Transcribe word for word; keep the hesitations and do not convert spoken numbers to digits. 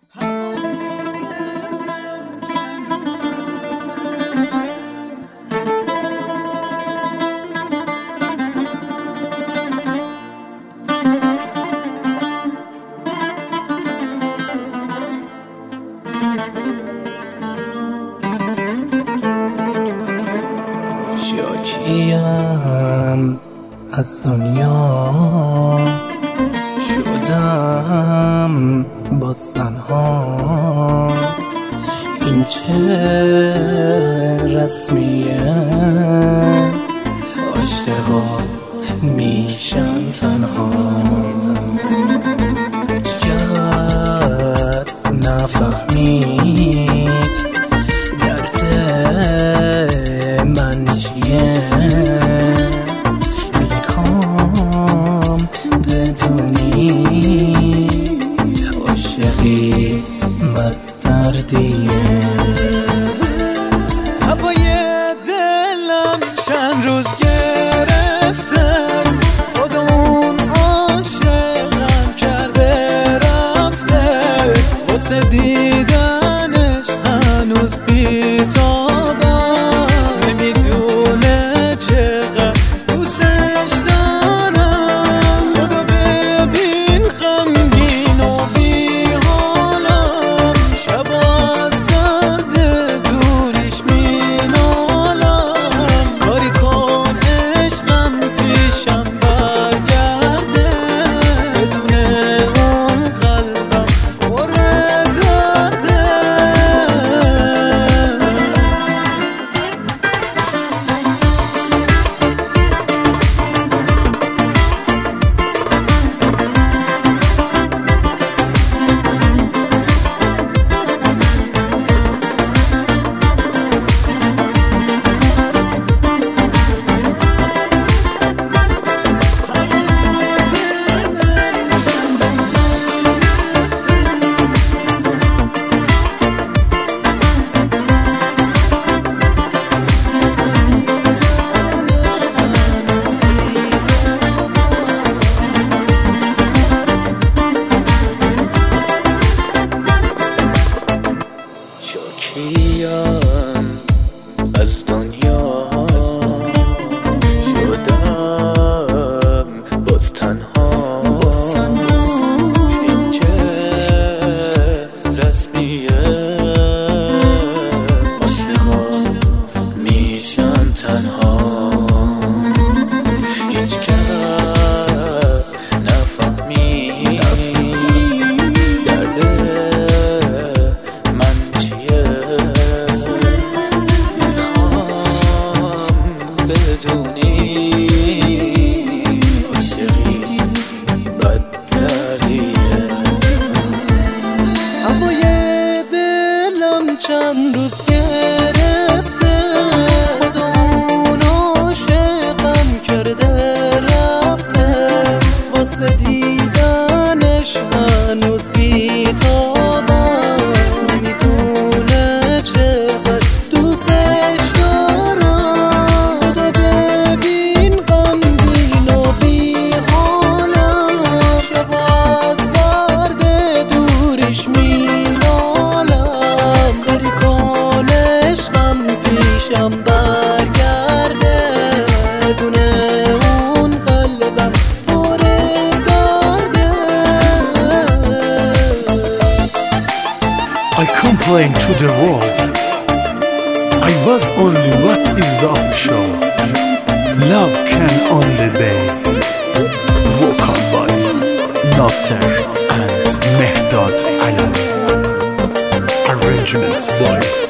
شاکیم از دنیا شدم باز تنها، این چه رسمیه؟ عاشقا میشن تنها، هیچ کس نفهمید درد من چیه. میخوام بدونی عاشقی بد دردیه. هوای دلم چند روز گرفتن، خود اون عاشقم کرده رفته، واسه دیدنش هنوز بی‌تابم، نمیدونه چقدر دوستش دارم. خدا ببین غمگین و بی‌حالم، شب از درد دوریش مینالم. کاری کن عشقم پیشم برگرده، بدون اون قلبم پر درده. شاکیم از دنیا شدم باز تنها، این چه رسمیه؟ عاشقا میشن تنها، هیچ کس نفهمید درد من چیه. بدونی عاشقی بد دردیه. هوای دلم چند روز گرفته، خود اون عاشقم کرده رفته، واسه دیدنش هنوز بی‌تابم، نمیدونه چقدر دوستش دارم. خدا ببین غمگین و بی‌حالم، شب از درد دوریش مینالم. کاری کن عشقم پیشم برگرده، بدون اون قلبم پر درده. I complain to the world, I was only what is the official. Love can only be. Vocal by Nasser and Mehdad Alawi. Arrangements by